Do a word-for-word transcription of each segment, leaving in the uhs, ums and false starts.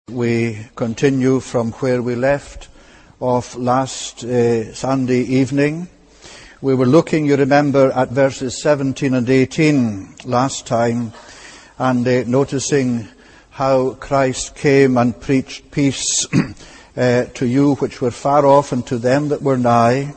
We continue from where we left off last uh, Sunday evening. We were looking, you remember, at verses seventeen and eighteen last time, and uh, noticing how Christ came and preached peace uh, to you which were far off and to them that were nigh,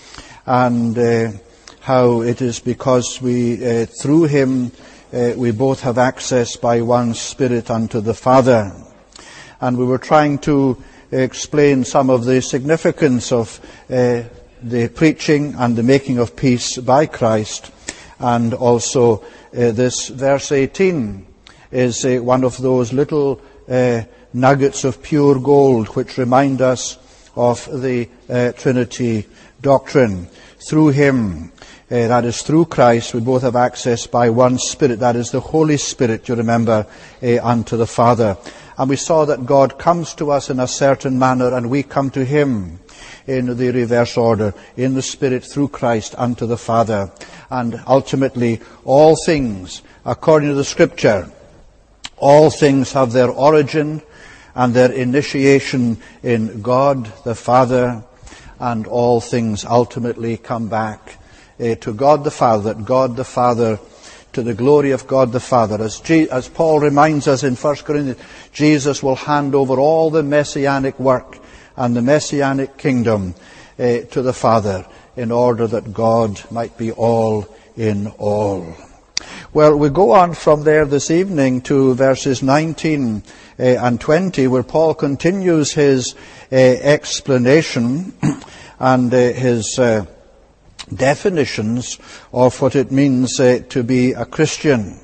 and uh, how it is because we, uh, through him, uh, we both have access by one Spirit unto the Father. And we were trying to explain some of the significance of uh, the preaching and the making of peace by Christ. And also uh, this verse eighteen is uh, one of those little uh, nuggets of pure gold which remind us of the uh, Trinity doctrine. Through him, uh, that is through Christ, we both have access by one Spirit, that is the Holy Spirit, you remember, uh, unto the Father. And we saw that God comes to us in a certain manner and we come to him in the reverse order, in the Spirit through Christ unto the Father. And ultimately, all things, according to the Scripture, all things have their origin and their initiation in God the Father, and all things ultimately come back uh, to God the Father, that God the Father, to the glory of God the Father. As, G- as Paul reminds us in First Corinthians, Jesus will hand over all the messianic work and the messianic kingdom uh, to the Father in order that God might be all in all. Well, we go on from there this evening to verses nineteen uh, and twenty, where Paul continues his uh, explanation and uh, his uh, definitions of what it means uh, to be a Christian.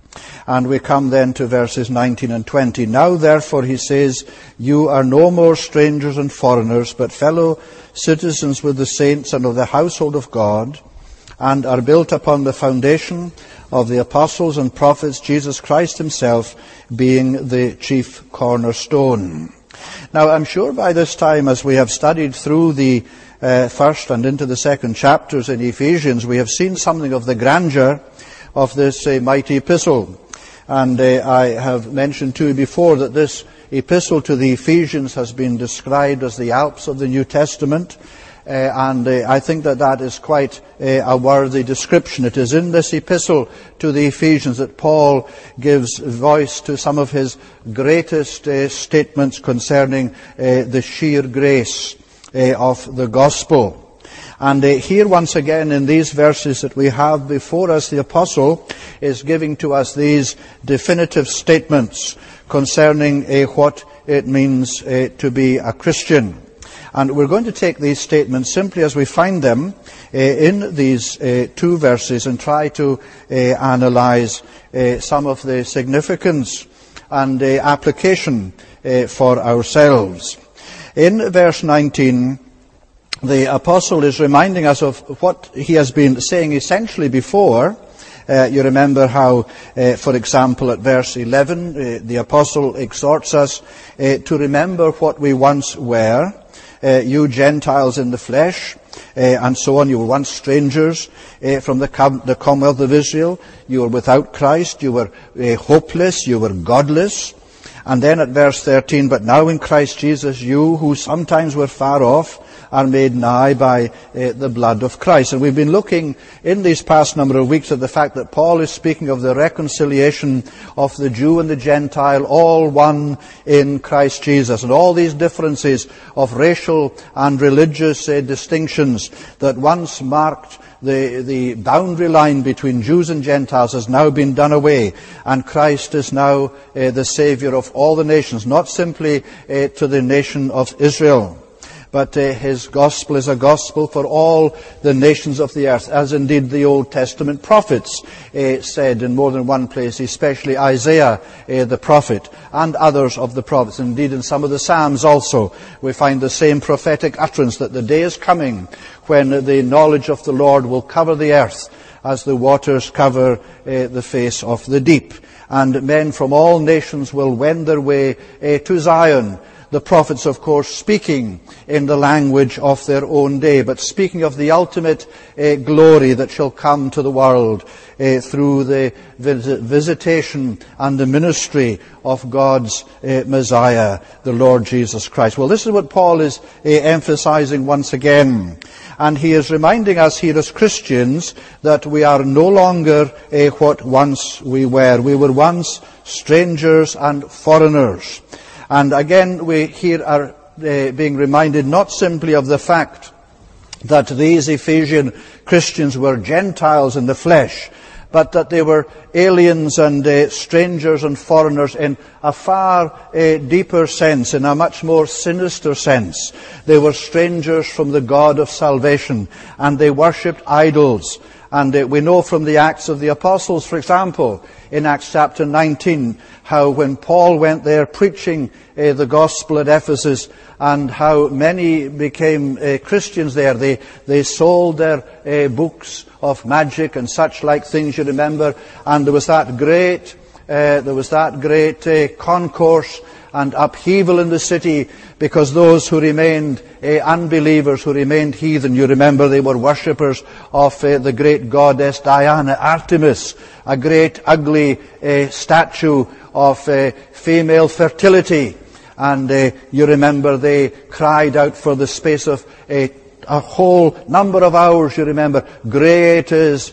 And we come then to verses nineteen and twenty. Now therefore, he says, you are no more strangers and foreigners, but fellow citizens with the saints and of the household of God, and are built upon the foundation of the apostles and prophets, Jesus Christ himself being the chief cornerstone. Now I'm sure by this time, as we have studied through the Uh, first and into the second chapters in Ephesians, we have seen something of the grandeur of this uh, mighty epistle. And uh, I have mentioned to you before that this epistle to the Ephesians has been described as the Alps of the New Testament. Uh, and uh, I think that that is quite uh, a worthy description. It is in this epistle to the Ephesians that Paul gives voice to some of his greatest uh, statements concerning uh, the sheer grace Uh, of the gospel. And uh, here once again in these verses that we have before us, the apostle is giving to us these definitive statements concerning uh, what it means uh, to be a Christian. And we're going to take these statements simply as we find them uh, in these uh, two verses and try to uh, analyze uh, some of the significance and uh, application uh, for ourselves. In verse nineteen, the apostle is reminding us of what he has been saying essentially before. Uh, you remember how, uh, for example, at verse eleven, uh, the apostle exhorts us uh, to remember what we once were, uh, you Gentiles in the flesh, uh, and so on. You were once strangers uh, from the, com- the commonwealth of Israel. You were without Christ. You were uh, hopeless. You were godless. And then at verse thirteen, but now in Christ Jesus, you who sometimes were far off are made nigh by uh, the blood of Christ. And we've been looking in these past number of weeks at the fact that Paul is speaking of the reconciliation of the Jew and the Gentile, all one in Christ Jesus. And all these differences of racial and religious uh, distinctions that once marked The, the boundary line between Jews and Gentiles has now been done away, and Christ is now uh, the Saviour of all the nations, not simply uh, to the nation of Israel, but uh, his gospel is a gospel for all the nations of the earth, as indeed the Old Testament prophets uh, said in more than one place, especially Isaiah uh, the prophet and others of the prophets. Indeed, in some of the Psalms also, we find the same prophetic utterance that the day is coming when the knowledge of the Lord will cover the earth as the waters cover uh, the face of the deep. And men from all nations will wend their way uh, to Zion, the prophets, of course, speaking in the language of their own day, but speaking of the ultimate uh, glory that shall come to the world uh, through the vis- visitation and the ministry of God's uh, Messiah, the Lord Jesus Christ. Well, this is what Paul is uh, emphasizing once again. And he is reminding us here as Christians that we are no longer uh, what once we were. We were once strangers and foreigners. And again, we here are uh, being reminded not simply of the fact that these Ephesian Christians were Gentiles in the flesh, but that they were aliens and uh, strangers and foreigners in a far uh, deeper sense, in a much more sinister sense. They were strangers from the God of salvation, and they worshipped idols. And uh, we know from the Acts of the Apostles, for example, in Acts chapter nineteen, how when Paul went there preaching uh, the gospel at Ephesus, and how many became uh, Christians there. They they sold their uh, books of magic and such like things, you remember, and there was that great uh, there was that great uh, concourse and upheaval in the city, because those who remained uh, unbelievers, who remained heathen, you remember, they were worshippers of uh, the great goddess Diana, Artemis, a great ugly uh, statue of uh, female fertility. And uh, you remember they cried out for the space of a, a whole number of hours, you remember, "Great is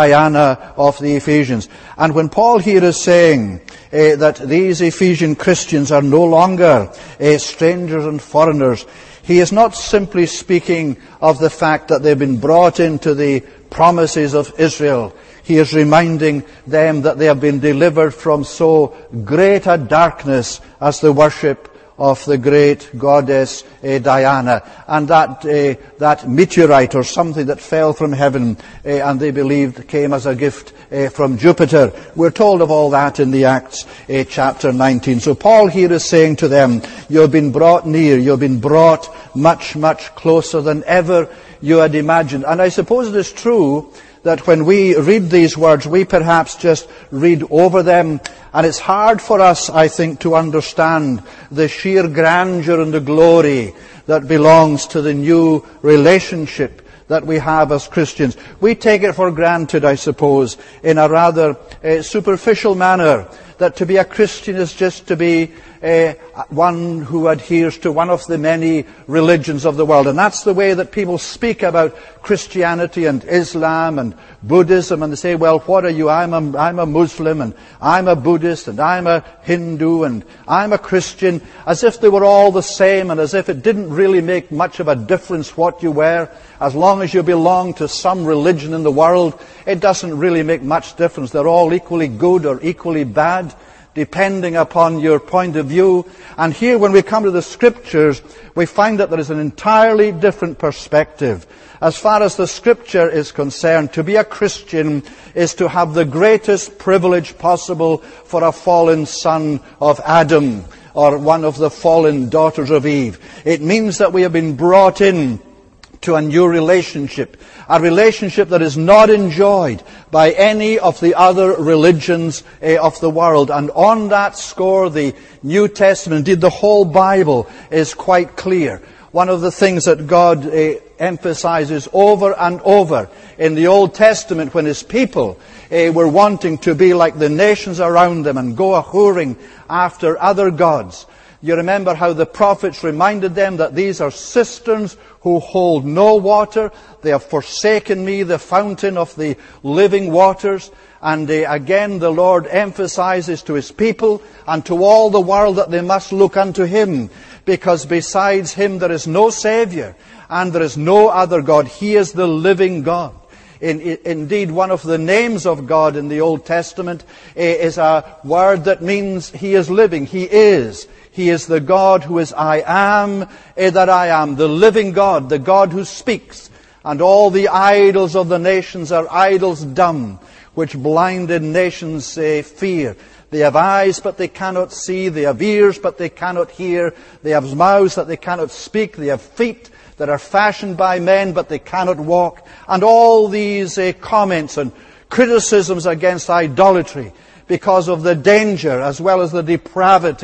Diana of the Ephesians." And when Paul here is saying uh, that these Ephesian Christians are no longer uh, strangers and foreigners, he is not simply speaking of the fact that they've been brought into the promises of Israel. He is reminding them that they have been delivered from so great a darkness as the worship of the great goddess uh, Diana, and that uh, that meteorite or something that fell from heaven uh, and they believed came as a gift uh, from Jupiter. We're told of all that in the Acts uh, chapter nineteen. So Paul here is saying to them, you've been brought near, you've been brought much, much closer than ever you had imagined. And I suppose it is true that when we read these words, we perhaps just read over them, and it's hard for us, I think, to understand the sheer grandeur and the glory that belongs to the new relationship that we have as Christians. We take it for granted, I suppose, in a rather uh, superficial manner, that to be a Christian is just to be uh, one who adheres to one of the many religions of the world. And that's the way that people speak about Christianity and Islam and Buddhism. And they say, well, what are you? I'm a, I'm a Muslim, and I'm a Buddhist, and I'm a Hindu, and I'm a Christian, as if they were all the same, and as if it didn't really make much of a difference what you were. As long as you belong to some religion in the world, it doesn't really make much difference. They're all equally good or equally bad, depending upon your point of view. And here, when we come to the Scriptures, we find that there is an entirely different perspective. As far as the Scripture is concerned, to be a Christian is to have the greatest privilege possible for a fallen son of Adam, or one of the fallen daughters of Eve. It means that we have been brought in to a new relationship, a relationship that is not enjoyed by any of the other religions uh, of the world. And on that score, the New Testament, indeed the whole Bible, is quite clear. One of the things that God uh, emphasizes over and over in the Old Testament, when His people uh, were wanting to be like the nations around them and go a-whoring after other gods, you remember how the prophets reminded them that these are cisterns who hold no water. They have forsaken me, the fountain of the living waters. And uh, again the Lord emphasizes to His people and to all the world that they must look unto Him, because besides Him there is no Savior and there is no other God. He is the living God. In, in, indeed, one of the names of God in the Old Testament uh, is a word that means He is living. He is. He is the God who is I am eh, that I am, the living God, the God who speaks. And all the idols of the nations are idols dumb, which blinded nations eh, fear. They have eyes, but they cannot see. They have ears, but they cannot hear. They have mouths that they cannot speak. They have feet that are fashioned by men, but they cannot walk. And all these eh, comments and criticisms against idolatry, because of the danger as well as the depravity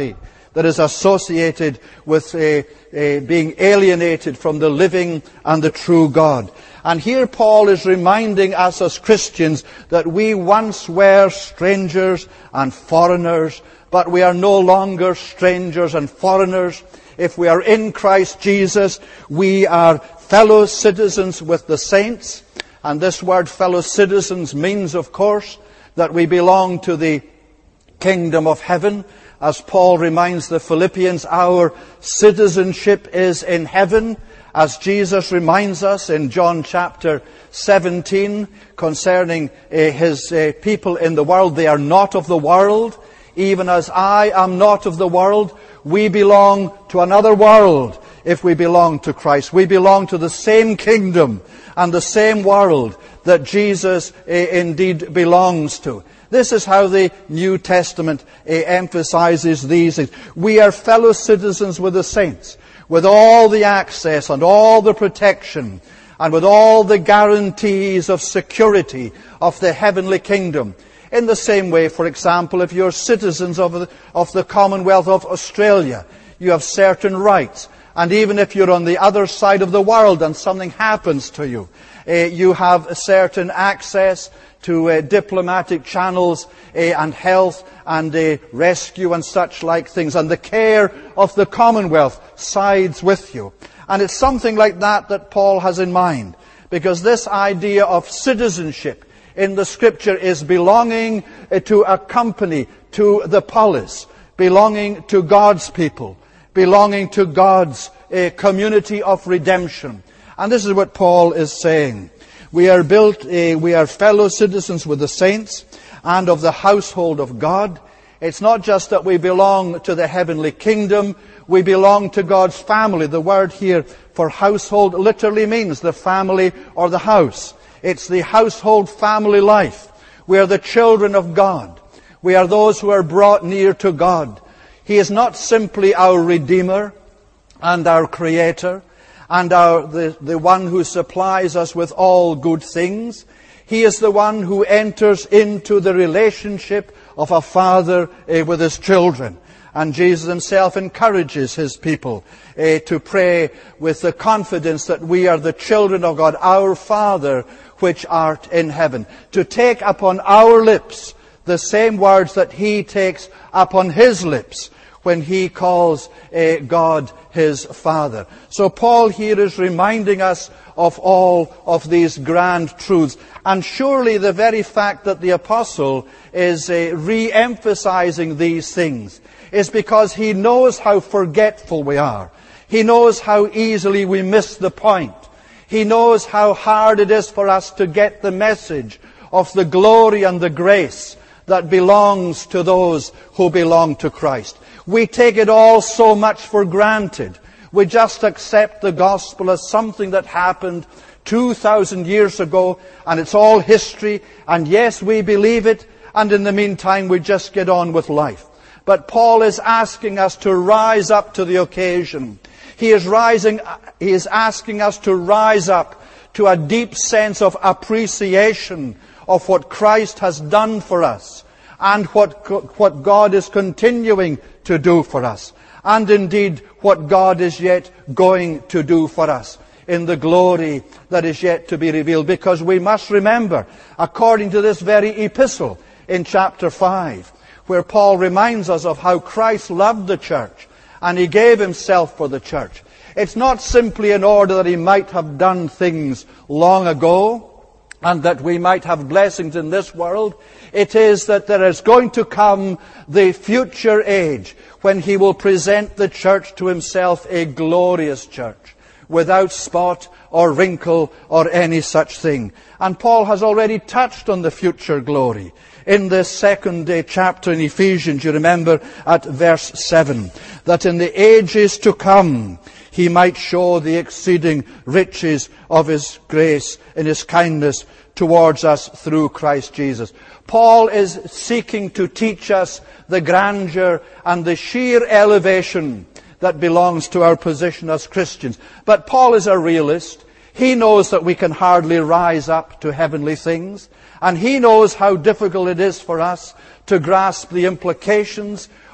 that is associated with uh, uh, being alienated from the living and the true God. And here Paul is reminding us as Christians that we once were strangers and foreigners, but we are no longer strangers and foreigners. If we are in Christ Jesus, we are fellow citizens with the saints. And this word fellow citizens means, of course, that we belong to the kingdom of heaven. As Paul reminds the Philippians, our citizenship is in heaven. As Jesus reminds us in John chapter seventeen concerning uh, his uh, people in the world, they are not of the world. Even as I am not of the world, we belong to another world if we belong to Christ. We belong to the same kingdom and the same world that Jesus uh, indeed belongs to. This is how the New Testament uh, emphasizes these things. We are fellow citizens with the saints, with all the access and all the protection and with all the guarantees of security of the heavenly kingdom. In the same way, for example, if you're citizens of the, of the Commonwealth of Australia, you have certain rights. And even if you're on the other side of the world and something happens to you, uh, you have a certain access to uh, diplomatic channels uh, and health and uh, rescue and such like things. And the care of the Commonwealth sides with you. And it's something like that that Paul has in mind. Because this idea of citizenship in the Scripture is belonging uh, to a company, to the polis, belonging to God's people, belonging to God's uh, community of redemption. And this is what Paul is saying. We are built, uh, we are fellow citizens with the saints and of the household of God. It's not just that we belong to the heavenly kingdom, we belong to God's family. The word here for household literally means the family or the house. It's the household family life. We are the children of God. We are those who are brought near to God. He is not simply our Redeemer and our Creator and our, the, the one who supplies us with all good things. He is the one who enters into the relationship of a father uh, with his children. And Jesus himself encourages his people uh, to pray with the confidence that we are the children of God, our Father which art in heaven. To take upon our lips the same words that he takes upon his lips when he calls uh, God his Father. So Paul here is reminding us of all of these grand truths. And surely the very fact that the apostle is uh, re-emphasizing these things is because he knows how forgetful we are. He knows how easily we miss the point. He knows how hard it is for us to get the message of the glory and the grace that belongs to those who belong to Christ. We take it all so much for granted. We just accept the gospel as something that happened two thousand years ago, and it's all history, and yes, we believe it, and in the meantime we just get on with life. But Paul is asking us to rise up to the occasion. He is rising, he is asking us to rise up to a deep sense of appreciation of what Christ has done for us and what, what God is continuing to do for us. And indeed, what God is yet going to do for us in the glory that is yet to be revealed. Because we must remember, according to this very epistle in chapter five, where Paul reminds us of how Christ loved the church and he gave himself for the church. It's not simply in order that he might have done things long ago and that we might have blessings in this world. It is that there is going to come the future age when he will present the church to himself, a glorious church, without spot or wrinkle or any such thing. And Paul has already touched on the future glory in the second uh, chapter in Ephesians. You remember at verse seven, that in the ages to come he might show the exceeding riches of his grace in his kindness towards us through Christ Jesus. Paul is seeking to teach us the grandeur and the sheer elevation that belongs to our position as Christians. But Paul is a realist. He knows that we can hardly rise up to heavenly things. And he knows how difficult it is for us to grasp the implications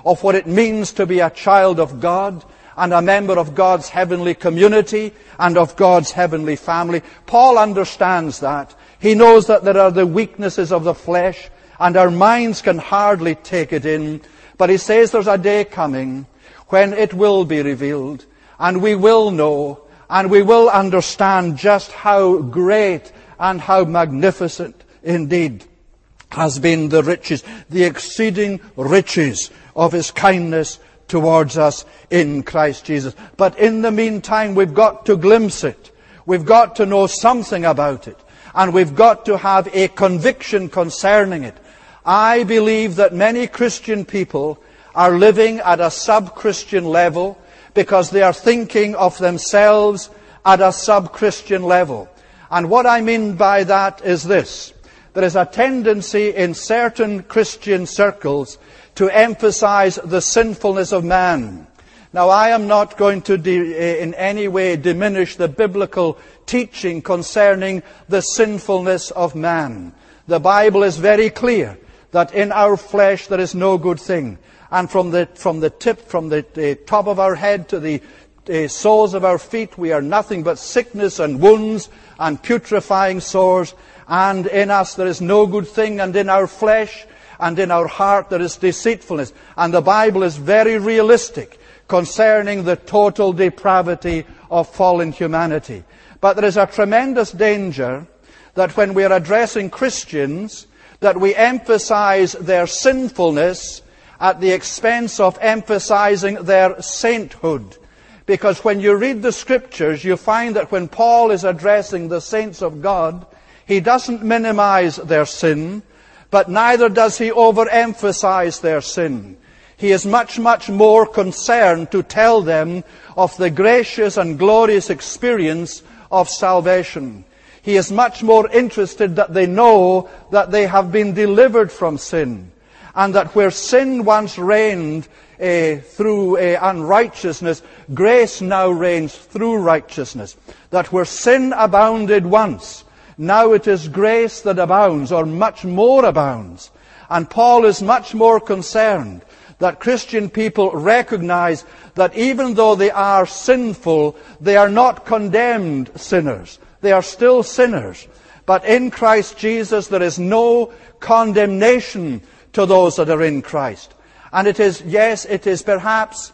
of what it means to be a child of God and a member of God's heavenly community and of God's heavenly family. Paul understands that. He knows that there are the weaknesses of the flesh, and our minds can hardly take it in. But he says there's a day coming when it will be revealed, and we will know, and we will understand just how great and how magnificent indeed has been the riches, the exceeding riches of His kindness towards us in Christ Jesus. But in the meantime, we've got to glimpse it. We've got to know something about it. And we've got to have a conviction concerning it. I believe that many Christian people are living at a sub-Christian level because they are thinking of themselves at a sub-Christian level. And what I mean by that is this. There is a tendency in certain Christian circles to emphasize the sinfulness of man. Now, I am not going to de- in any way diminish the biblical teaching concerning the sinfulness of man. The Bible is very clear that in our flesh there is no good thing. And from the, from the tip, from the, the top of our head to the uh, soles of our feet, we are nothing but sickness and wounds and putrefying sores. And in us there is no good thing, and in our flesh and in our heart there is deceitfulness. And the Bible is very realistic concerning the total depravity of fallen humanity. But there is a tremendous danger that when we are addressing Christians, that we emphasize their sinfulness at the expense of emphasizing their sainthood. Because when you read the Scriptures, you find that when Paul is addressing the saints of God, he doesn't minimize their sin, but neither does he overemphasize their sin. He is much, much more concerned to tell them of the gracious and glorious experience of salvation. He is much more interested that they know that they have been delivered from sin, and that where sin once reigned uh, through uh, unrighteousness, grace now reigns through righteousness. That where sin abounded once, now it is grace that abounds, or much more abounds. And Paul is much more concerned that Christian people recognize that even though they are sinful, they are not condemned sinners. They are still sinners. But in Christ Jesus there is no condemnation to those that are in Christ. And it is, yes, it is perhaps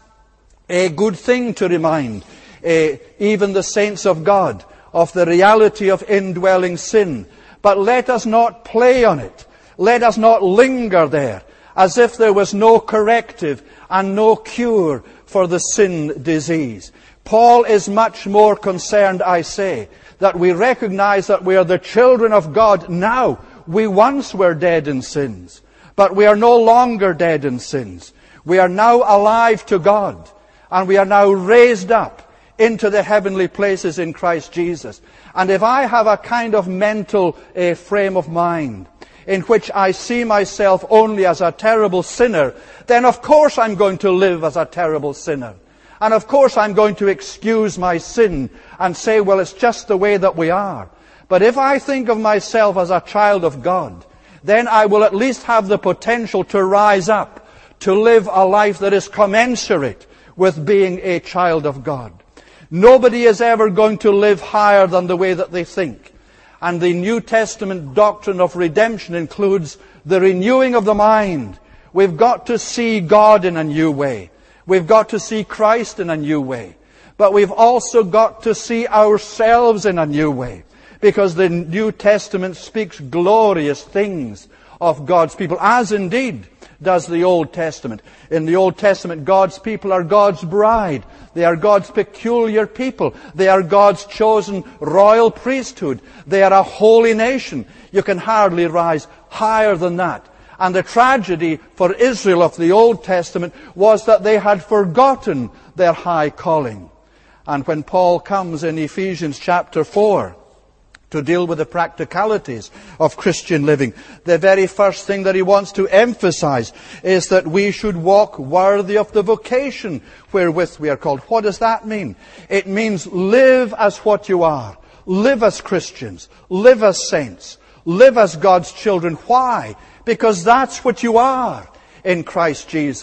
a good thing to remind uh, even the saints of God of the reality of indwelling sin. But let us not play on it. Let us not linger there as if there was no corrective and no cure for the sin disease. Paul is much more concerned, I say, that we recognize that we are the children of God now. We once were dead in sins, but we are no longer dead in sins. We are now alive to God, and we are now raised up into the heavenly places in Christ Jesus. And if I have a kind of mental uh, frame of mind in which I see myself only as a terrible sinner, then of course I'm going to live as a terrible sinner. And of course I'm going to excuse my sin and say, well, it's just the way that we are. But if I think of myself as a child of God, then I will at least have the potential to rise up, to live a life that is commensurate with being a child of God. Nobody is ever going to live higher than the way that they think. And the New Testament doctrine of redemption includes the renewing of the mind. We've got to see God in a new way. We've got to see Christ in a new way. But we've also got to see ourselves in a new way. Because the New Testament speaks glorious things of God's people, as indeed does the Old Testament. In the Old Testament, God's people are God's bride. They are God's peculiar people. They are God's chosen royal priesthood. They are a holy nation. You can hardly rise higher than that. And the tragedy for Israel of the Old Testament was that they had forgotten their high calling. And when Paul comes in Ephesians chapter four to deal with the practicalities of Christian living, the very first thing that he wants to emphasize is that we should walk worthy of the vocation wherewith we are called. What does that mean? It means live as what you are. Live as Christians. Live as saints. Live as God's children. Why? Because that's what you are in Christ Jesus.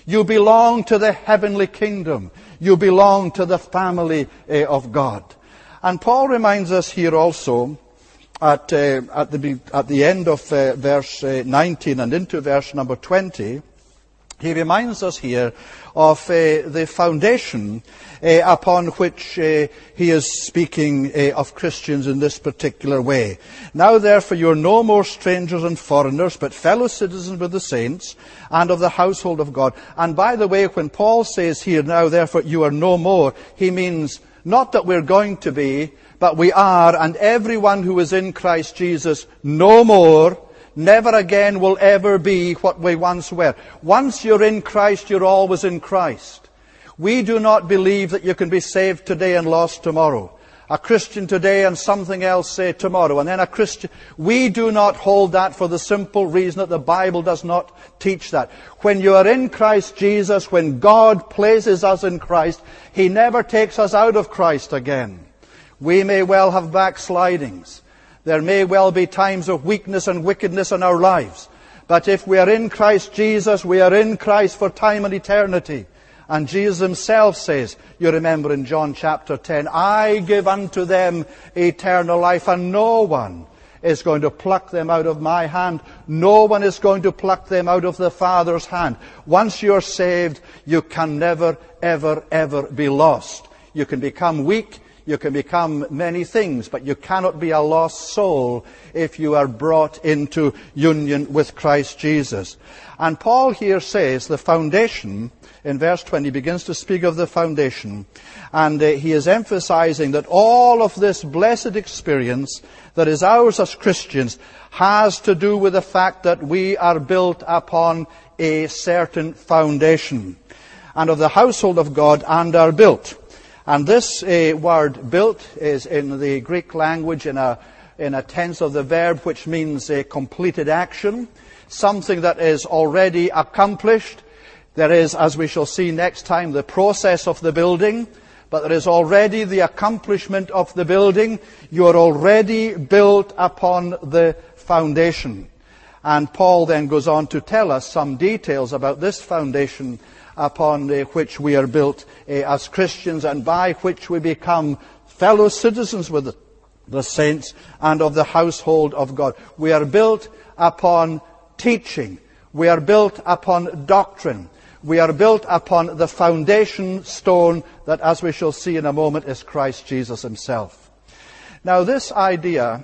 You belong to the heavenly kingdom. You belong to the family uh, of God. And Paul reminds us here also at, uh, at, the, at the end of uh, verse uh, nineteen and into verse number twenty, he reminds us here of uh, the foundation uh, upon which uh, he is speaking uh, of Christians in this particular way. Now therefore you are no more strangers and foreigners, but fellow citizens with the saints and of the household of God. And by the way, when Paul says here, now therefore you are no more, he means not that we're going to be, but we are, and everyone who is in Christ Jesus no more, never again will ever be what we once were. Once you're in Christ, you're always in Christ. We do not believe that you can be saved today and lost tomorrow. A Christian today and something else say tomorrow. And then a Christian. We do not hold that for the simple reason that the Bible does not teach that. When you are in Christ Jesus, when God places us in Christ, He never takes us out of Christ again. We may well have backslidings. There may well be times of weakness and wickedness in our lives. But if we are in Christ Jesus, we are in Christ for time and eternity. And Jesus Himself says, you remember in John chapter ten, I give unto them eternal life, and no one is going to pluck them out of my hand. No one is going to pluck them out of the Father's hand. Once you're saved, you can never, ever, ever be lost. You can become weak. You can become many things, but you cannot be a lost soul if you are brought into union with Christ Jesus. And Paul here says the foundation, in verse twenty, begins to speak of the foundation. And uh, he is emphasizing that all of this blessed experience that is ours as Christians has to do with the fact that we are built upon a certain foundation, and of the household of God, and are built. And this uh, word built is in the Greek language in a, in a tense of the verb which means a completed action, something that is already accomplished. There is, as we shall see next time, the process of the building, but there is already the accomplishment of the building. You are already built upon the foundation. And Paul then goes on to tell us some details about this foundation upon uh, which we are built uh, as Christians, and by which we become fellow citizens with the, the saints and of the household of God. We are built upon teaching. We are built upon doctrine. We are built upon the foundation stone that, as we shall see in a moment, is Christ Jesus Himself. Now, this idea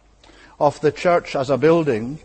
of the church as a building,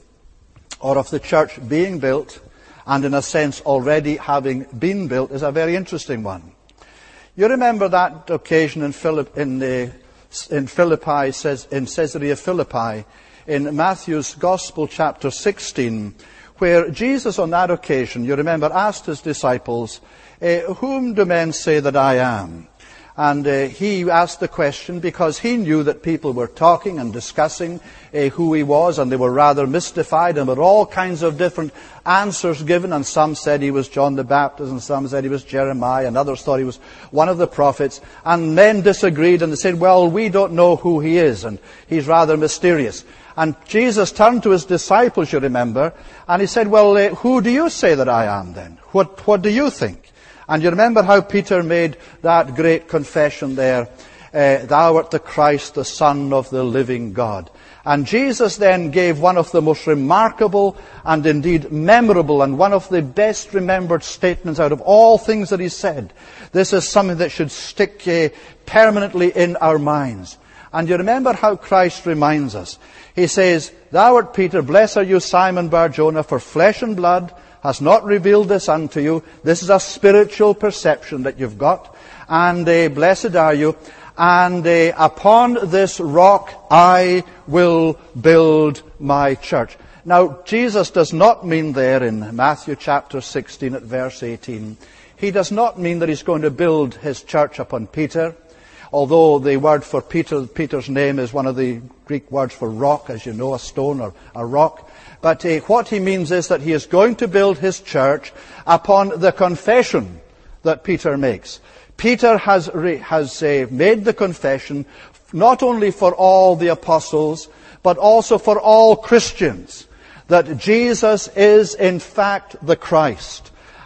or of the church being built, and in a sense already having been built, is a very interesting one. You remember that occasion in, Philipp, in, the, in Philippi, says, in Caesarea Philippi, in Matthew's Gospel chapter sixteen, where Jesus on that occasion, you remember, asked His disciples, eh, whom do men say that I am? And uh, he asked the question because he knew that people were talking and discussing uh, who He was, and they were rather mystified, and there were all kinds of different answers given, and some said He was John the Baptist, and some said He was Jeremiah, and others thought He was one of the prophets, and men disagreed, and they said, well, we don't know who He is, and He's rather mysterious. And Jesus turned to His disciples, you remember, and He said, well, uh, who do you say that I am then? What, what do you think? And you remember how Peter made that great confession there, uh, thou art the Christ, the Son of the living God. And Jesus then gave one of the most remarkable and indeed memorable and one of the best remembered statements out of all things that He said. This is something that should stick uh, permanently in our minds. And you remember how Christ reminds us. He says, thou art Peter, blessed are you, Simon Bar-Jonah, for flesh and blood has not revealed this unto you. This is a spiritual perception that you've got. And uh, blessed are you. And uh, upon this rock I will build my church. Now, Jesus does not mean there in Matthew chapter sixteen at verse eighteen, He does not mean that He's going to build His church upon Peter. Although the word for Peter, Peter's name is one of the Greek words for rock, as you know, a stone or a rock. But uh, what He means is that He is going to build His church upon the confession that Peter makes. Peter has, re, has uh, made the confession not only for all the apostles, but also for all Christians, that Jesus is in fact the Christ,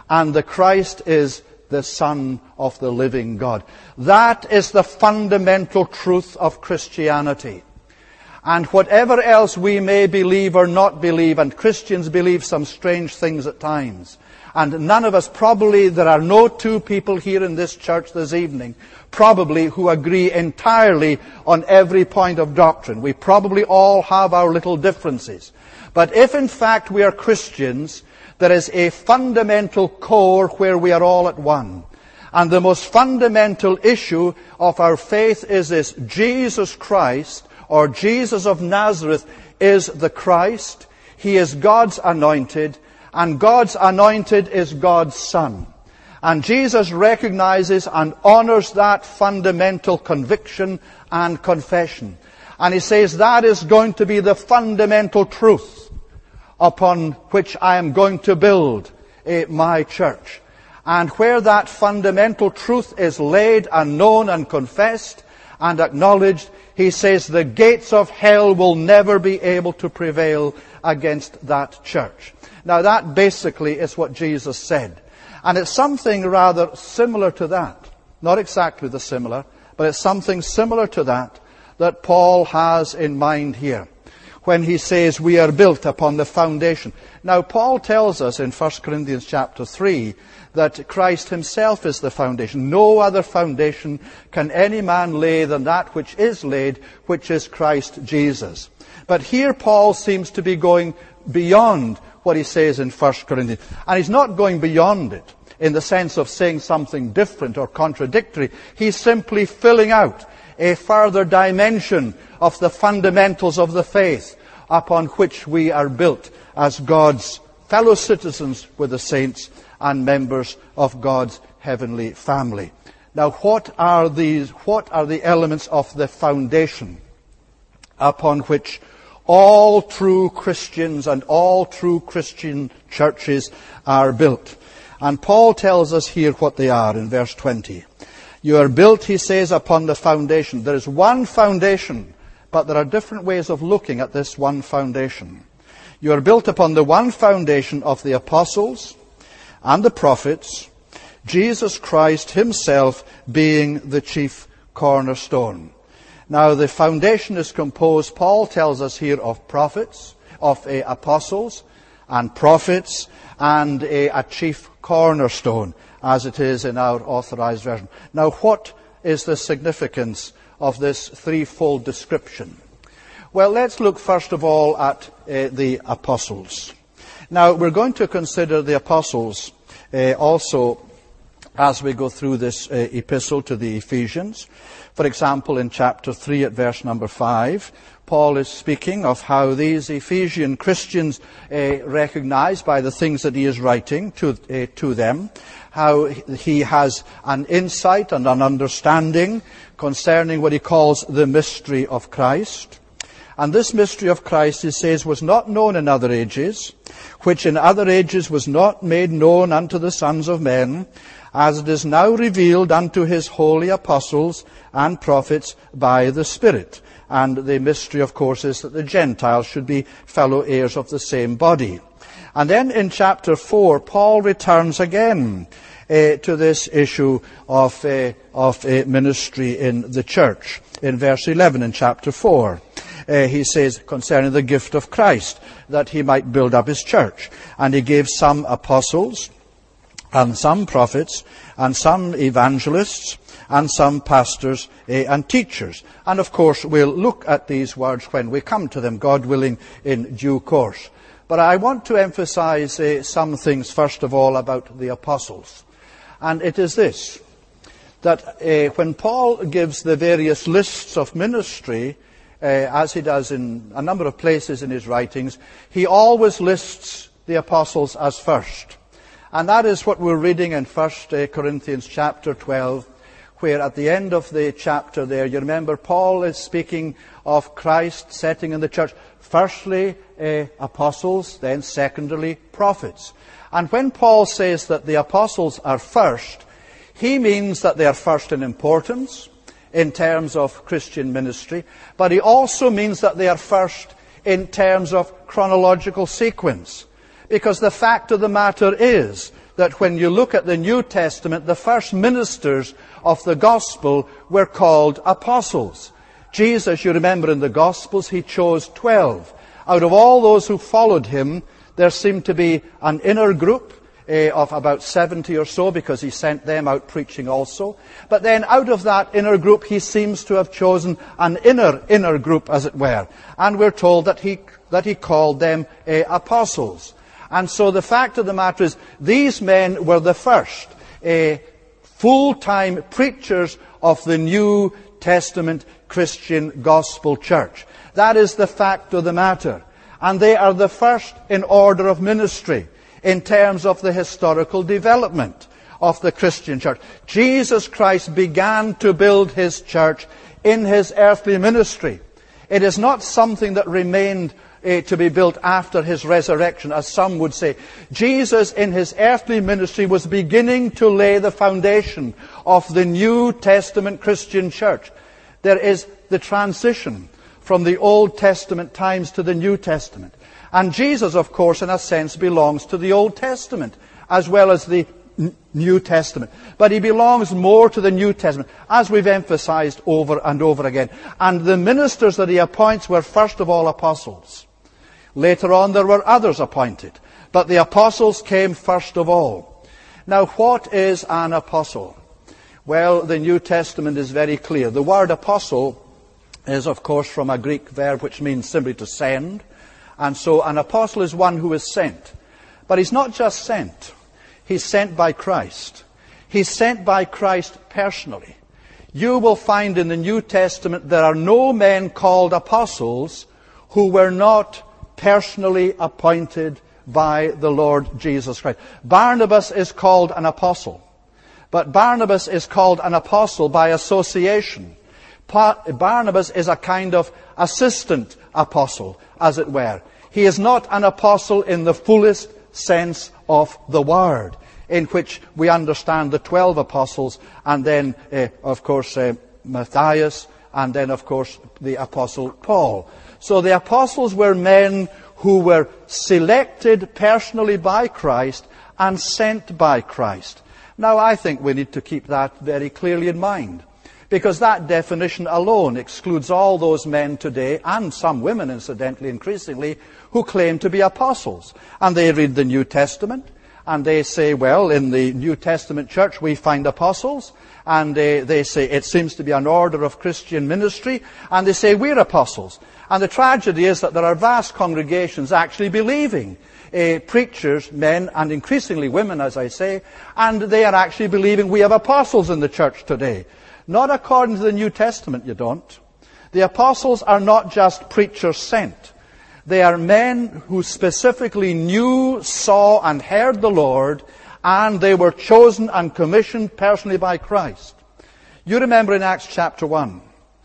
and the Christ is the Son of the living God. That is the fundamental truth of Christianity. And whatever else we may believe or not believe, and Christians believe some strange things at times, and none of us, probably there are no two people here in this church this evening, probably who agree entirely on every point of doctrine. We probably all have our little differences. But if in fact we are Christians, there is a fundamental core where we are all at one. And the most fundamental issue of our faith is this: Jesus Christ, or Jesus of Nazareth, is the Christ. He is God's anointed, and God's anointed is God's Son. And Jesus recognizes and honors that fundamental conviction and confession. And he says that is going to be the fundamental truth upon which I am going to build uh, my church. And where that fundamental truth is laid and known and confessed and acknowledged, he says the gates of hell will never be able to prevail against that church. Now that basically is what Jesus said. And it's something rather similar to that. Not exactly the similar, but it's something similar to that that Paul has in mind here when he says we are built upon the foundation. Now Paul tells us in First Corinthians chapter three that Christ himself is the foundation. No other foundation can any man lay than that which is laid, which is Christ Jesus. But here Paul seems to be going beyond what he says in First Corinthians. And he's not going beyond it in the sense of saying something different or contradictory. He's simply filling out a further dimension of the fundamentals of the faith upon which we are built as God's fellow citizens with the saints and members of God's heavenly family. Now, what are these, what are the elements of the foundation upon which all true Christians and all true Christian churches are built? And Paul tells us here what they are in verse twenty. You are built, he says, upon the foundation. There is one foundation, but there are different ways of looking at this one foundation. You are built upon the one foundation of the apostles and the prophets, Jesus Christ himself being the chief cornerstone. Now the foundation is composed, Paul tells us here, of prophets, of uh, apostles and prophets, and a, a chief cornerstone, as it is in our Authorized Version. Now what is the significance of this threefold description? Well, let's look first of all at uh, the apostles. Now, we're going to consider the apostles uh, also as we go through this uh, epistle to the Ephesians. For example, in chapter three at verse number five, Paul is speaking of how these Ephesian Christians uh, recognize by the things that he is writing to, uh, to them, how he has an insight and an understanding concerning what he calls the mystery of Christ. And this mystery of Christ, he says, was not known in other ages, which in other ages was not made known unto the sons of men, as it is now revealed unto his holy apostles and prophets by the Spirit. And the mystery, of course, is that the Gentiles should be fellow heirs of the same body. And then in chapter four, Paul returns again uh, to this issue of, uh, of uh, ministry in the church. In verse eleven in chapter four. Uh, he says concerning the gift of Christ, that he might build up his church. And he gave some apostles, and some prophets, and some evangelists, and some pastors uh, and teachers. And of course we'll look at these words when we come to them, God willing, in due course. But I want to emphasize uh, some things first of all about the apostles. And it is this, that uh, when Paul gives the various lists of ministry, Uh, as he does in a number of places in his writings, he always lists the apostles as first. And that is what we're reading in First Corinthians chapter twelve, where at the end of the chapter there, you remember Paul is speaking of Christ setting in the church, firstly uh, apostles, then secondarily prophets. And when Paul says that the apostles are first, he means that they are first in importance, in terms of Christian ministry, but he also means that they are first in terms of chronological sequence. Because the fact of the matter is that when you look at the New Testament, the first ministers of the gospel were called apostles. Jesus, you remember in the Gospels, he chose twelve. Out of all those who followed him, there seemed to be an inner group uh, of about seventy or so, because he sent them out preaching also. But then out of that inner group, he seems to have chosen an inner, inner group, as it were. And we're told that he, that he called them uh, apostles. And so the fact of the matter is, these men were the first uh, full-time preachers of the New Testament Christian gospel church. That is the fact of the matter. And they are the first in order of ministry in terms of the historical development of the Christian church. Jesus Christ began to build his church in his earthly ministry. It is not something that remained uh, to be built after his resurrection, as some would say. Jesus in his earthly ministry was beginning to lay the foundation of the New Testament Christian church. There is the transition from the Old Testament times to the New Testament. And Jesus, of course, in a sense, belongs to the Old Testament as well as the N- New Testament. But he belongs more to the New Testament, as we've emphasized over and over again. And the ministers that he appoints were first of all apostles. Later on there were others appointed. But the apostles came first of all. Now, what is an apostle? Well, the New Testament is very clear. The word apostle is, of course, from a Greek verb which means simply to send. And so an apostle is one who is sent. But he's not just sent. He's sent by Christ. He's sent by Christ personally. You will find in the New Testament there are no men called apostles who were not personally appointed by the Lord Jesus Christ. Barnabas is called an apostle. But Barnabas is called an apostle by association. Barnabas is a kind of assistant apostle, as it were. He is not an apostle in the fullest sense of the word, in which we understand the twelve apostles, and then, uh, of course, uh, Matthias, and then, of course, the apostle Paul. So the apostles were men who were selected personally by Christ and sent by Christ. Now, I think we need to keep that very clearly in mind, because that definition alone excludes all those men today, and some women, incidentally, increasingly, who claim to be apostles. And they read the New Testament, and they say, well, in the New Testament church we find apostles, and they, they say it seems to be an order of Christian ministry, and they say we're apostles. And the tragedy is that there are vast congregations actually believing Uh, preachers, men, and increasingly women, as I say, and they are actually believing we have apostles in the church today. Not according to the New Testament, you don't. The apostles are not just preachers sent. They are men who specifically knew, saw, and heard the Lord, and they were chosen and commissioned personally by Christ. You remember in Acts chapter one,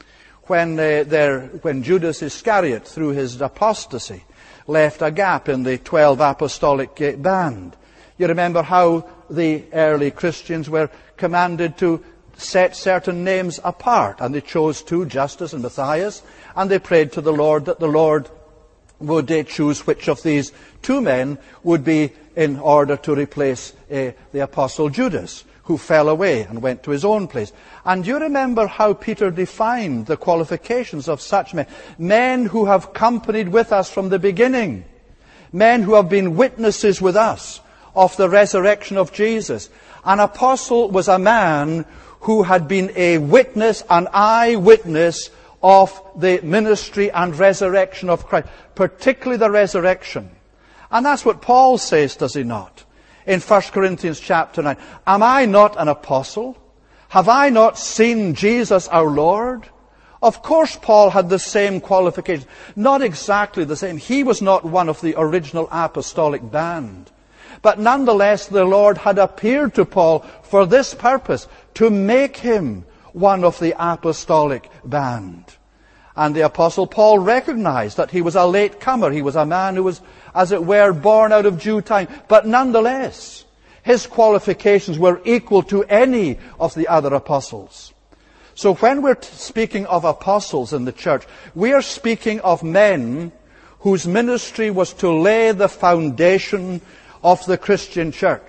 when, uh, there, when Judas Iscariot, through his apostasy, left a gap in the twelve apostolic band. You remember how the early Christians were commanded to set certain names apart, and they chose two, Justus and Matthias, and they prayed to the Lord that the Lord would uh, choose which of these two men would be in order to replace uh, the apostle Judas, who fell away and went to his own place. And you remember how Peter defined the qualifications of such men. Men who have companied with us from the beginning. Men who have been witnesses with us of the resurrection of Jesus. An apostle was a man who had been a witness, an eyewitness of the ministry and resurrection of Christ. Particularly the resurrection. And that's what Paul says, does he not? In First Corinthians chapter nine. Am I not an apostle? Have I not seen Jesus our Lord? Of course Paul had the same qualifications. Not exactly the same. He was not one of the original apostolic band. But nonetheless, the Lord had appeared to Paul for this purpose, to make him one of the apostolic band. And the apostle Paul recognized that he was a late comer. He was a man who was, as it were, born out of due time. But nonetheless, his qualifications were equal to any of the other apostles. So when we're speaking of apostles in the church, we are speaking of men whose ministry was to lay the foundation of the Christian church.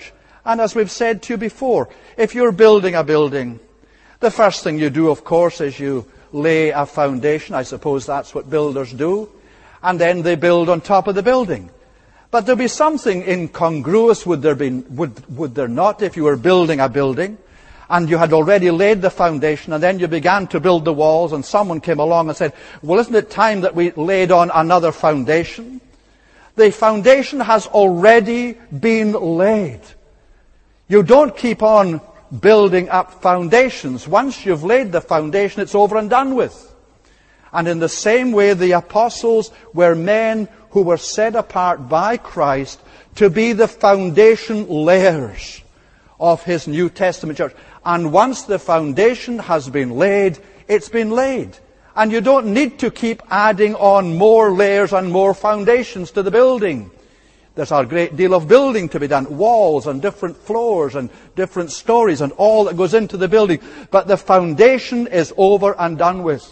And as we've said to you before, if you're building a building, the first thing you do, of course, is you lay a foundation. I suppose that's what builders do. And then they build on top of the building. But there'll be something incongruous, would there be, would, would there not, if you were building a building and you had already laid the foundation and then you began to build the walls and someone came along and said, well, isn't it time that we laid on another foundation? The foundation has already been laid. You don't keep on building up foundations. Once you've laid the foundation, it's over and done with. And in the same way, the apostles were men who were set apart by Christ to be the foundation layers of His New Testament church. And once the foundation has been laid, it's been laid. And you don't need to keep adding on more layers and more foundations to the building. There's a great deal of building to be done. Walls and different floors and different stories and all that goes into the building. But the foundation is over and done with.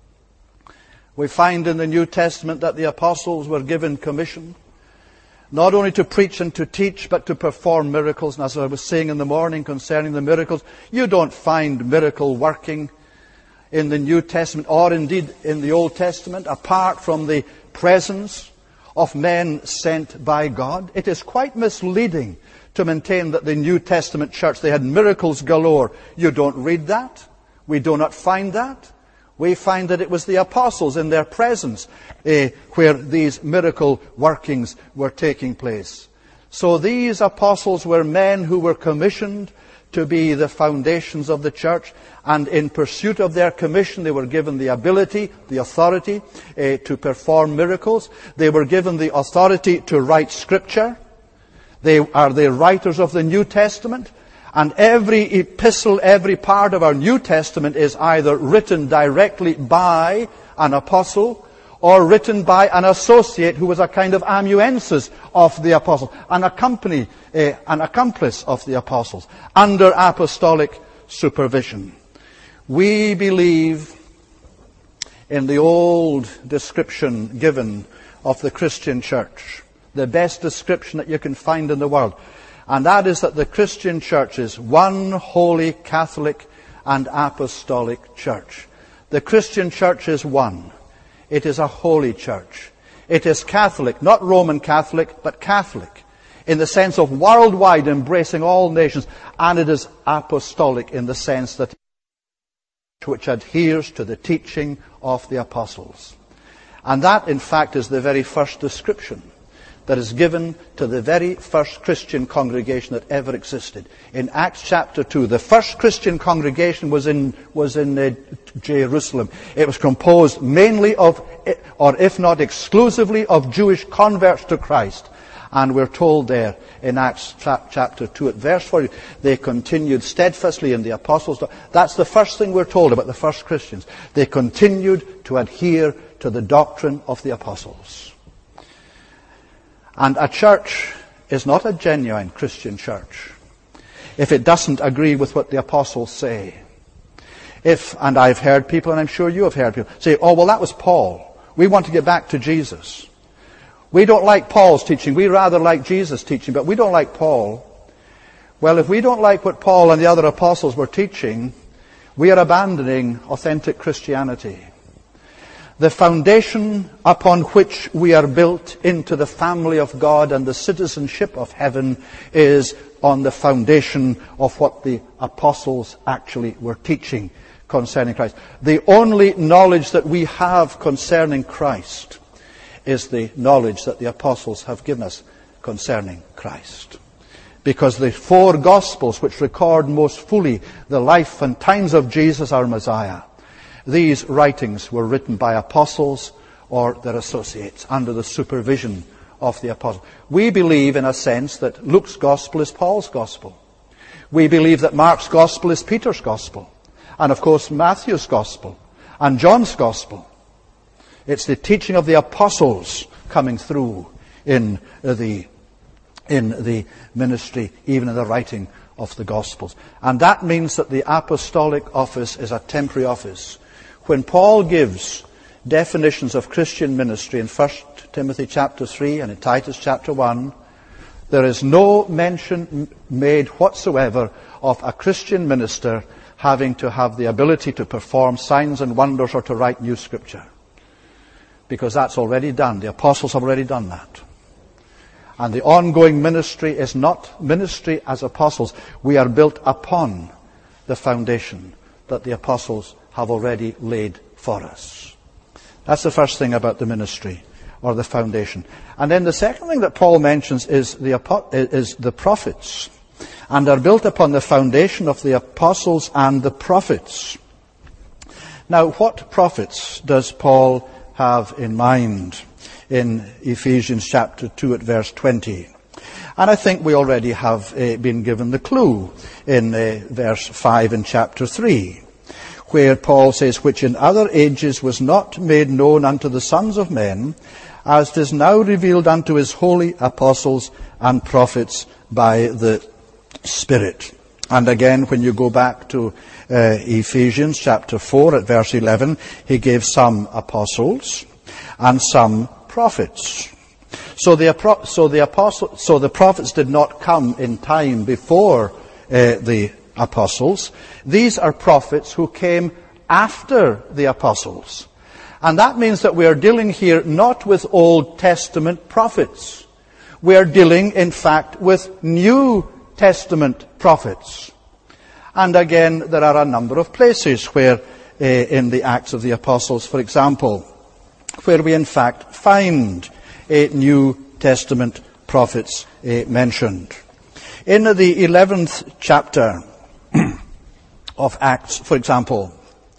We find in the New Testament that the apostles were given commission, not only to preach and to teach, but to perform miracles. And as I was saying in the morning concerning the miracles, you don't find miracle working in the New Testament, or indeed in the Old Testament, apart from the presence of men sent by God. It is quite misleading to maintain that the New Testament church, they had miracles galore. You don't read that. We do not find that. We find that it was the apostles in their presence eh, where these miracle workings were taking place. So these apostles were men who were commissioned to be the foundations of the church, and in pursuit of their commission they were given the ability, the authority eh, to perform miracles. They were given the authority to write Scripture. They are the writers of the New Testament. And every epistle, every part of our New Testament is either written directly by an apostle or written by an associate who was a kind of amanuensis of the apostle, an accompany, uh, an accomplice of the apostles, under apostolic supervision. We believe in the old description given of the Christian church, the best description that you can find in the world. And that is that the Christian church is one holy, Catholic, and apostolic church. The Christian church is one. It is a holy church. It is Catholic, not Roman Catholic, but Catholic, in the sense of worldwide, embracing all nations. And it is apostolic in the sense that which adheres to the teaching of the apostles. And that, in fact, is the very first description that is given to the very first Christian congregation that ever existed. In Acts chapter two, the first Christian congregation was in, was in uh, Jerusalem. It was composed mainly of, or if not exclusively, of Jewish converts to Christ. And we're told there in Acts chapter two at verse forty, they continued steadfastly in the apostles'. That's the first thing we're told about the first Christians. They continued to adhere to the doctrine of the apostles. And a church is not a genuine Christian church if it doesn't agree with what the apostles say. If, and I've heard people, and I'm sure you have heard people, say, oh, well, that was Paul. We want to get back to Jesus. We don't like Paul's teaching. We rather like Jesus' teaching, but we don't like Paul. Well, if we don't like what Paul and the other apostles were teaching, we are abandoning authentic Christianity. The foundation upon which we are built into the family of God and the citizenship of heaven is on the foundation of what the apostles actually were teaching concerning Christ. The only knowledge that we have concerning Christ is the knowledge that the apostles have given us concerning Christ. Because the four Gospels which record most fully the life and times of Jesus our Messiah, these writings were written by apostles or their associates under the supervision of the apostles. We believe, in a sense, that Luke's Gospel is Paul's Gospel. We believe that Mark's Gospel is Peter's Gospel. And, of course, Matthew's Gospel and John's Gospel. It's the teaching of the apostles coming through in the, in the ministry, even in the writing of the Gospels. And that means that the apostolic office is a temporary office. When Paul gives definitions of Christian ministry in First Timothy chapter three and in Titus chapter one, there is no mention made whatsoever of a Christian minister having to have the ability to perform signs and wonders or to write new scripture. Because that's already done. The apostles have already done that. And the ongoing ministry is not ministry as apostles. We are built upon the foundation that the apostles have already laid for us. That's the first thing about the ministry, or the foundation. And then the second thing that Paul mentions is the, is the prophets, and are built upon the foundation of the apostles and the prophets. Now, what prophets does Paul have in mind in Ephesians chapter two at verse twenty? And I think we already have uh, been given the clue in uh, verse five in chapter three, where Paul says, which in other ages was not made known unto the sons of men, as it is now revealed unto his holy apostles and prophets by the Spirit. And again, when you go back to uh, Ephesians chapter four at verse eleven, he gave some apostles and some prophets. So the, so the apostle, so the prophets did not come in time before uh, the apostles. These are prophets who came after the apostles. And that means that we are dealing here not with Old Testament prophets. We are dealing, in fact, with New Testament prophets. And again, there are a number of places where, uh, in the Acts of the Apostles, for example, where we in fact find uh, New Testament prophets uh, mentioned. In the eleventh chapter of Acts, for example,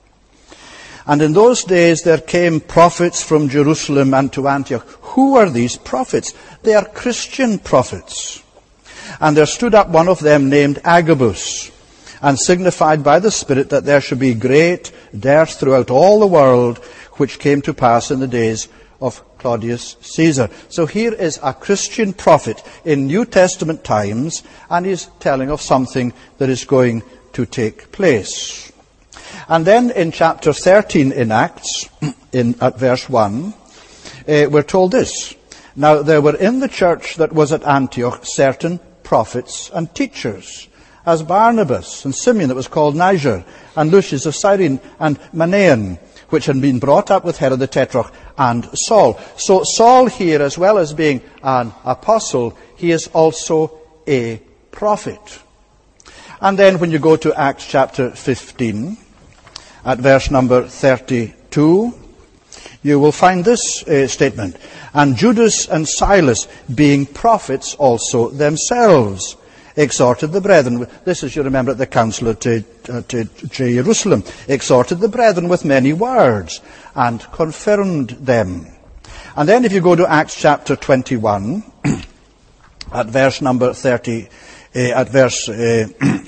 and in those days there came prophets from Jerusalem and to Antioch. Who are these prophets? They are Christian prophets. And there stood up one of them named Agabus, and signified by the Spirit that there should be great dearth throughout all the world, which came to pass in the days of Claudius Caesar. So here is a Christian prophet in New Testament times, and he's telling of something that is going to take place. And then in chapter thirteen in Acts, in at verse one, uh, we're told this. Now there were in the church that was at Antioch certain prophets and teachers, as Barnabas and Simeon that was called Niger, and Lucius of Cyrene, and Manaen, which had been brought up with Herod the Tetrarch, and Saul. So Saul here, as well as being an apostle, he is also a prophet. And then when you go to Acts chapter fifteen, at verse number thirty-two, you will find this uh, statement. And Judas and Silas, being prophets also themselves, exhorted the brethren. This is, you remember, at the council to, uh, to Jerusalem. Exhorted the brethren with many words, and confirmed them. And then if you go to Acts chapter twenty-one, at verse number thirty, uh, at verse, uh,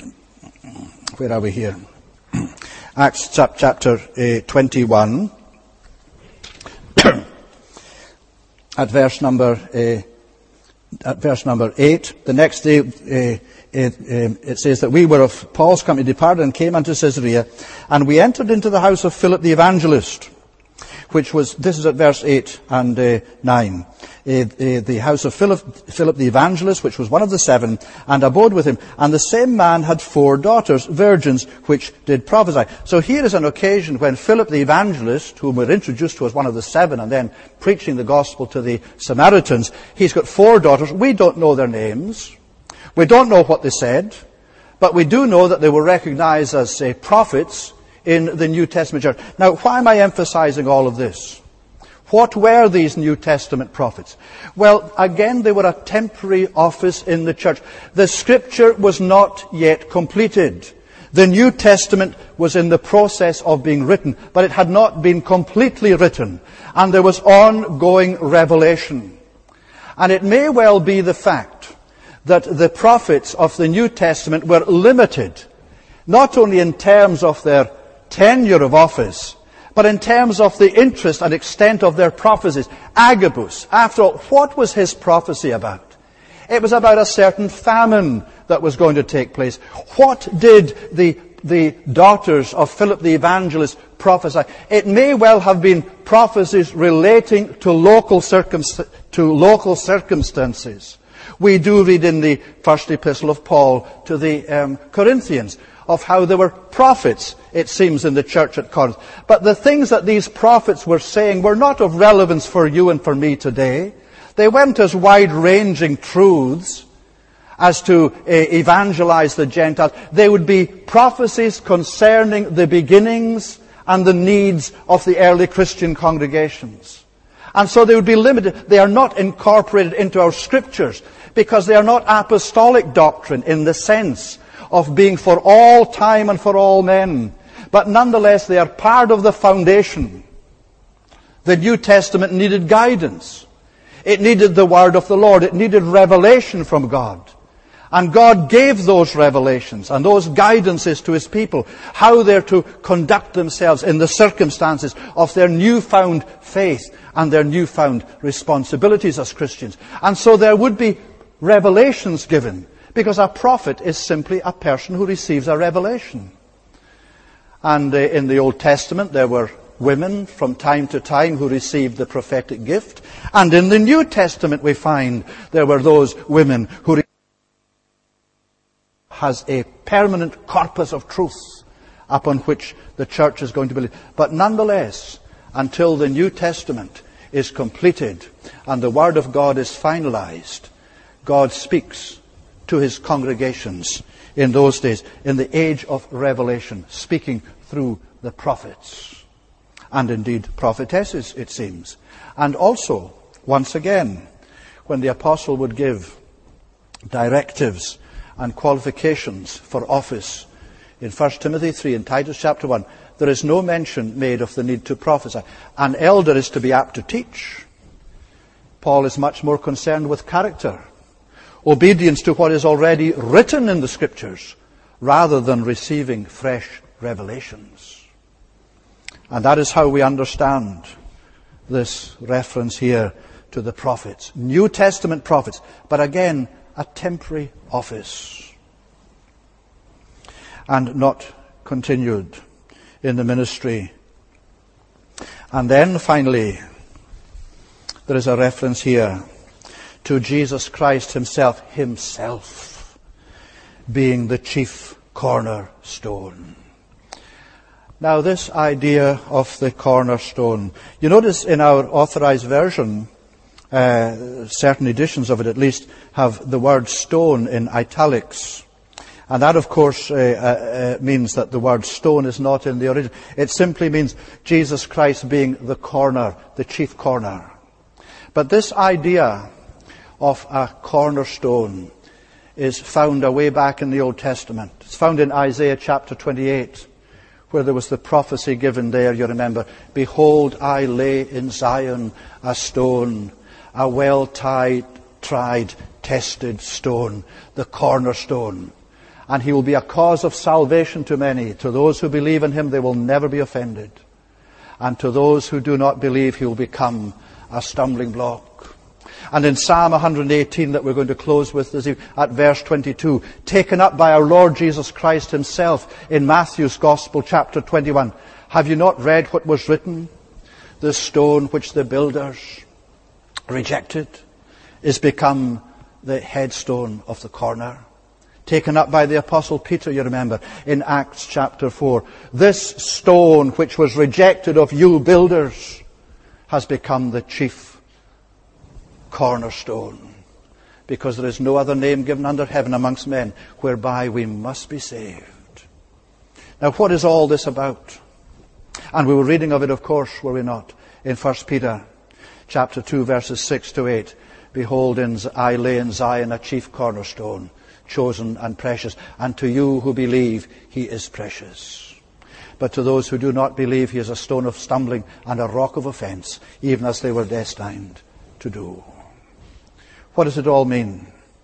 where are we here? Acts chapter uh, twenty-one, at verse number uh, at verse number eight. The next day, uh, it, um, it says that we were of Paul's company departed and came unto Caesarea, and we entered into the house of Philip the evangelist, which was, this is at verse eight and uh, nine. Uh, uh, the house of Philip, Philip the evangelist, which was one of the seven, and abode with him. And the same man had four daughters, virgins, which did prophesy. So here is an occasion when Philip the evangelist, whom we're introduced to as one of the seven, and then preaching the gospel to the Samaritans, he's got four daughters. We don't know their names. We don't know what they said. But we do know that they were recognized as uh, prophets in the New Testament church. Now, why am I emphasizing all of this? What were these New Testament prophets? Well, again, they were a temporary office in the church. The Scripture was not yet completed. The New Testament was in the process of being written, but it had not been completely written. And there was ongoing revelation. And it may well be the fact that the prophets of the New Testament were limited, not only in terms of their tenure of office, but in terms of the interest and extent of their prophecies. Agabus, after all, what was his prophecy about? It was about a certain famine that was going to take place. What did the, the daughters of Philip the evangelist prophesy? It may well have been prophecies relating to local, circumst- to local circumstances. We do read in the first epistle of Paul to the um, Corinthians of how there were prophets, it seems, in the church at Corinth. But the things that these prophets were saying were not of relevance for you and for me today. They weren't as wide-ranging truths as to uh, evangelize the Gentiles. They would be prophecies concerning the beginnings and the needs of the early Christian congregations. And so they would be limited. They are not incorporated into our scriptures because they are not apostolic doctrine in the sense of being for all time and for all men. But nonetheless, they are part of the foundation. The New Testament needed guidance. It needed the word of the Lord. It needed revelation from God. And God gave those revelations and those guidances to His people, how they're to conduct themselves in the circumstances of their newfound faith and their newfound responsibilities as Christians. And so there would be revelations given, because a prophet is simply a person who receives a revelation. And uh, in the Old Testament there were women from time to time who received the prophetic gift. And in the New Testament we find there were those women who received has a permanent corpus of truth upon which the church is going to believe. But nonetheless, until the New Testament is completed and the Word of God is finalized, God speaks to His congregations in those days, in the age of revelation, speaking through the prophets. And indeed prophetesses, it seems. And also, once again, when the apostle would give directives and qualifications for office in First Timothy three and Titus chapter one, there is no mention made of the need to prophesy. An elder is to be apt to teach. Paul is much more concerned with character, obedience to what is already written in the Scriptures, rather than receiving fresh revelations. And that is how we understand this reference here to the prophets. New Testament prophets, but again, a temporary office, and not continued in the ministry. And then finally, there is a reference here to Jesus Christ Himself, Himself being the chief cornerstone. Now, this idea of the cornerstone, you notice in our Authorized Version, Uh, certain editions of it at least have the word stone in italics. And that, of course, uh, uh, means that the word stone is not in the original. It simply means Jesus Christ being the corner, the chief corner. But this idea of a cornerstone is found away back in the Old Testament. It's found in Isaiah chapter twenty-eight, where there was the prophecy given there, you remember, "Behold, I lay in Zion a stone, a well-tried, tried, tested stone, the cornerstone. And he will be a cause of salvation to many. To those who believe in him, they will never be offended. And to those who do not believe, he will become a stumbling block." And in Psalm one eighteen, that we're going to close with this evening, at verse twenty-two, taken up by our Lord Jesus Christ Himself in Matthew's Gospel, chapter twenty-one, "Have you not read what was written? The stone which the builders rejected is become the headstone of the corner." Taken up by the Apostle Peter, you remember, in Acts chapter four. "This stone which was rejected of you builders has become the chief cornerstone, because there is no other name given under heaven amongst men whereby we must be saved." Now, what is all this about? And we were reading of it, of course, were we not, in First Peter chapter two, verses six to eight. "Behold, in, I lay in Zion a chief cornerstone, chosen and precious. And to you who believe, he is precious. But to those who do not believe, he is a stone of stumbling and a rock of offense, even as they were destined to do." What does it all mean?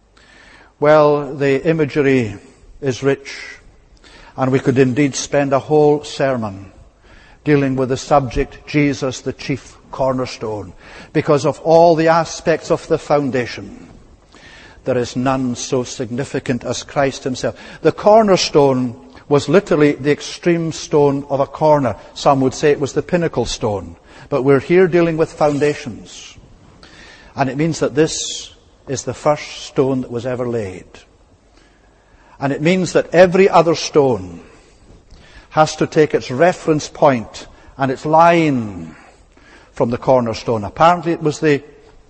Well, the imagery is rich, and we could indeed spend a whole sermon dealing with the subject, Jesus, the chief cornerstone, because of all the aspects of the foundation. There is none so significant as Christ Himself. The cornerstone was literally the extreme stone of a corner. Some would say it was the pinnacle stone. But we're here dealing with foundations. And it means that this is the first stone that was ever laid. And it means that every other stone has to take its reference point and its line from the cornerstone. Apparently it was the,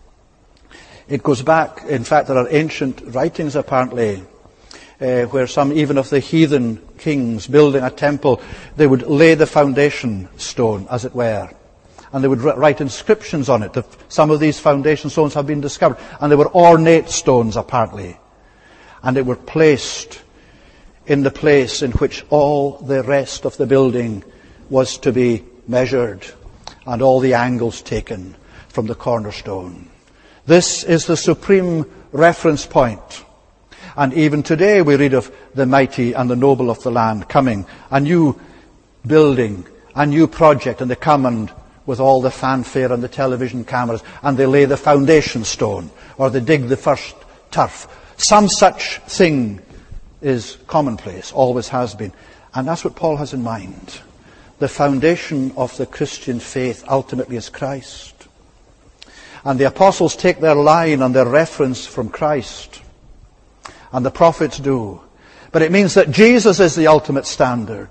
it goes back, in fact there are ancient writings apparently, uh, where some even of the heathen kings building a temple, they would lay the foundation stone, as it were. And they would write inscriptions on it. Some of these foundation stones have been discovered. And they were ornate stones, apparently. And they were placed in the place in which all the rest of the building was to be measured and all the angles taken from the cornerstone. This is the supreme reference point. And even today we read of the mighty and the noble of the land coming, a new building, a new project, and they come and with all the fanfare and the television cameras, and they lay the foundation stone, or they dig the first turf. Some such thing is commonplace, always has been. And that's what Paul has in mind. The foundation of the Christian faith ultimately is Christ. And the apostles take their line and their reference from Christ. And the prophets do. But it means that Jesus is the ultimate standard.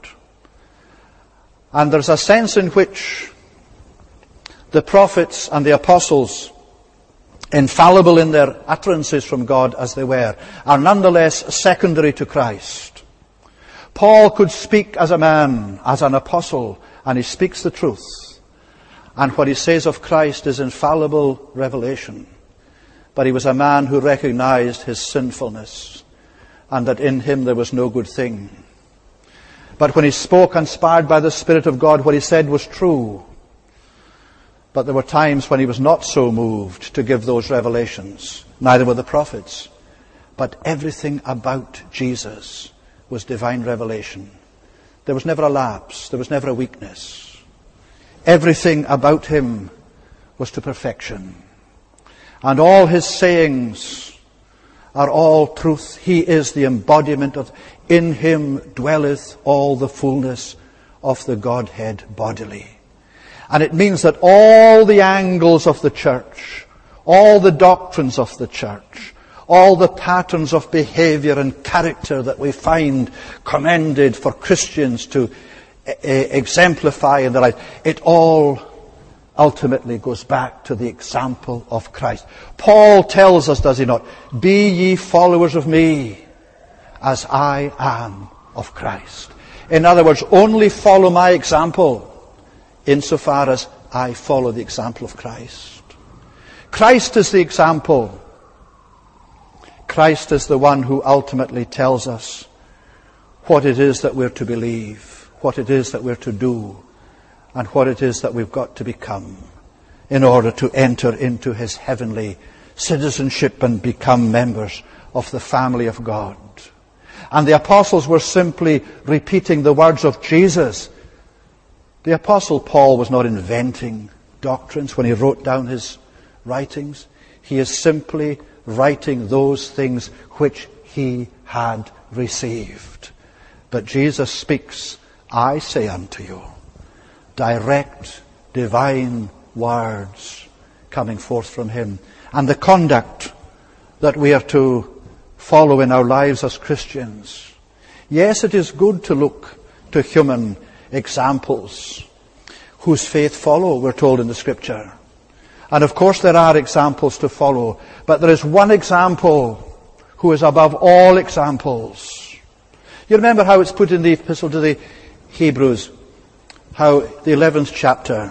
And there's a sense in which the prophets and the apostles, infallible in their utterances from God as they were, are nonetheless secondary to Christ. Paul could speak as a man, as an apostle, and he speaks the truth. And what he says of Christ is infallible revelation. But he was a man who recognized his sinfulness and that in him there was no good thing. But when he spoke inspired by the Spirit of God, what he said was true. But there were times when he was not so moved to give those revelations. Neither were the prophets. But everything about Jesus was divine revelation. There was never a lapse. There was never a weakness. Everything about him was to perfection. And all his sayings are all truth. He is the embodiment of, in him dwelleth all the fullness of the Godhead bodily. And it means that all the angles of the church, all the doctrines of the church, all the patterns of behavior and character that we find commended for Christians to uh, exemplify in their life, it all ultimately goes back to the example of Christ. Paul tells us, does he not, be ye followers of me as I am of Christ. In other words, only follow my example insofar as I follow the example of Christ. Christ is the example. Christ is the one who ultimately tells us what it is that we're to believe, what it is that we're to do, and what it is that we've got to become in order to enter into his heavenly citizenship and become members of the family of God. And the apostles were simply repeating the words of Jesus. The Apostle Paul was not inventing doctrines when he wrote down his writings. He is simply writing those things which he had received. But Jesus speaks, I say unto you, direct, divine words coming forth from him. And the conduct that we are to follow in our lives as Christians. Yes, it is good to look to human examples whose faith follow, we're told in the Scripture. And of course there are examples to follow, but there is one example who is above all examples. You remember how it's put in the epistle to the Hebrews, how the eleventh chapter,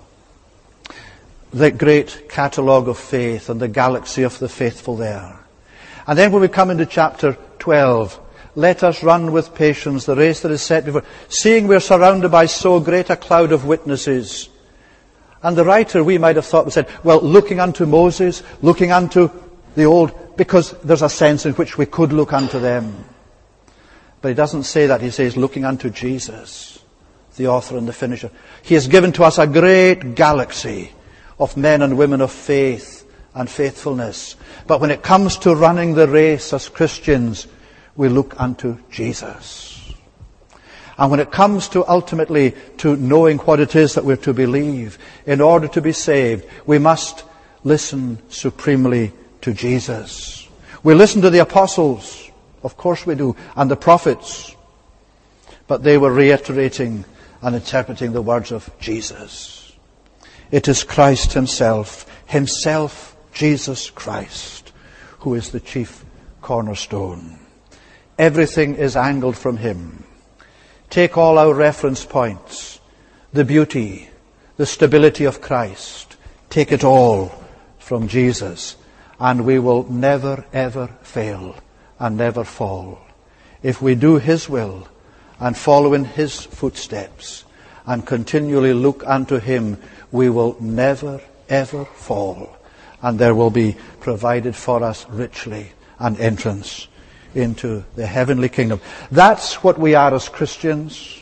the great catalogue of faith and the galaxy of the faithful there. And then when we come into chapter twelve, let us run with patience the race that is set before, seeing we are surrounded by so great a cloud of witnesses. And the writer, we might have thought, said, well, looking unto Moses, looking unto the old, because there's a sense in which we could look unto them. But he doesn't say that. He says, looking unto Jesus, the author and the finisher. He has given to us a great galaxy of men and women of faith and faithfulness. But when it comes to running the race as Christians, we look unto Jesus. And when it comes to ultimately to knowing what it is that we're to believe in order to be saved, we must listen supremely to Jesus. We listen to the apostles, of course we do, and the prophets, but they were reiterating and interpreting the words of Jesus. It is Christ himself, himself, Jesus Christ, who is the chief cornerstone. Everything is angled from him. Take all our reference points, the beauty, the stability of Christ. Take it all from Jesus, and we will never, ever fail and never fall. If we do his will and follow in his footsteps and continually look unto him, we will never, ever fall, and there will be provided for us richly an entrance into the heavenly kingdom. That's what we are as Christians.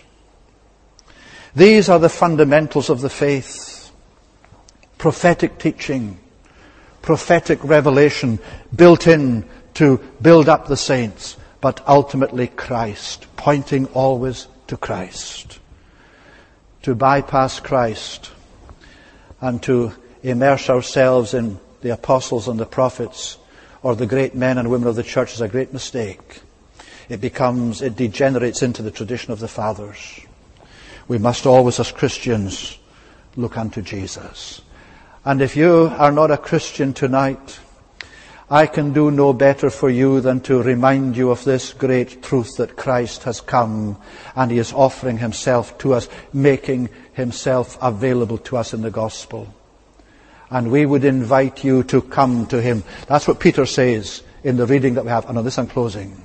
These are the fundamentals of the faith. Prophetic teaching, prophetic revelation built in to build up the saints, but ultimately Christ, pointing always to Christ. To bypass Christ and to immerse ourselves in the apostles and the prophets or the great men and women of the church is a great mistake. It becomes, it degenerates into the tradition of the fathers. We must always, as Christians, look unto Jesus. And if you are not a Christian tonight, I can do no better for you than to remind you of this great truth that Christ has come and he is offering himself to us, making himself available to us in the gospel. And we would invite you to come to him. That's what Peter says in the reading that we have. And on this I'm closing.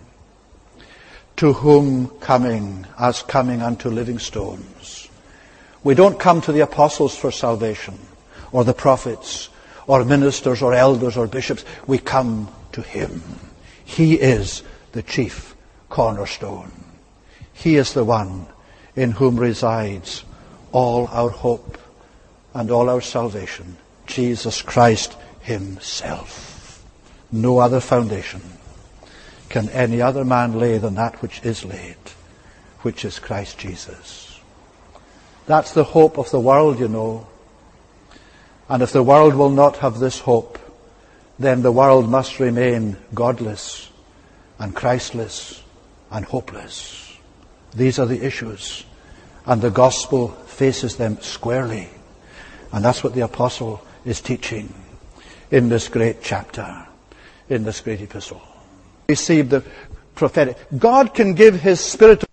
To whom coming as coming unto living stones. We don't come to the apostles for salvation, or the prophets, or ministers, or elders, or bishops. We come to him. He is the chief cornerstone. He is the one in whom resides all our hope and all our salvation. Jesus Christ himself. No other foundation can any other man lay than that which is laid, which is Christ Jesus. That's the hope of the world, you know. And if the world will not have this hope, then the world must remain godless and Christless and hopeless. These are the issues, and the gospel faces them squarely. And that's what the apostle is teaching in this great chapter, in this great epistle. Receive the prophetic. God can give his Spirit